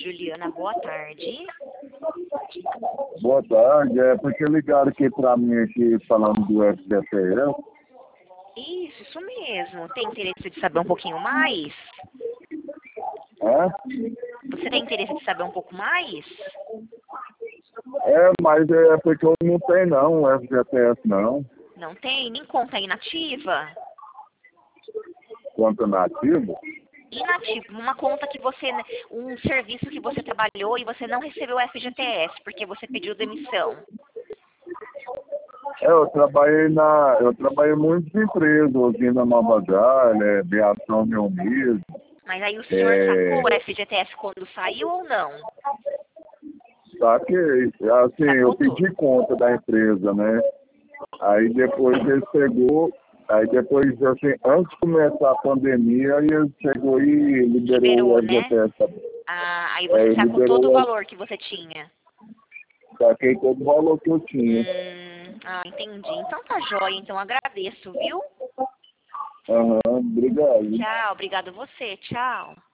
Juliana, boa tarde. Boa tarde, porque ligaram aqui pra mim aqui falando do FGTS. Isso mesmo. Tem interesse de saber um pouquinho mais? Você tem interesse de saber um pouco mais? Mas é porque eu não tenho não, o FGTS não. Não tem? Nem conta inativa? Conta nativa? Inativo, uma conta que você, um serviço que você trabalhou e você não recebeu o FGTS, porque você pediu demissão. Eu trabalhei em muitas empresas, usina Nova Galha, Beação Reunido. Mas aí o senhor sacou o FGTS quando saiu ou não? Saquei. Assim, eu Sacou tudo. pedi conta da empresa, né? Aí depois ele chegou, assim, antes de começar a pandemia, ele chegou e liberou o Liberou, né? FGTS. Ah, aí você sacou Liberou todo o valor que você tinha. saquei todo o valor que eu tinha. Entendi. Então tá jóia, então agradeço, viu? Obrigado. Tchau, obrigado você, tchau.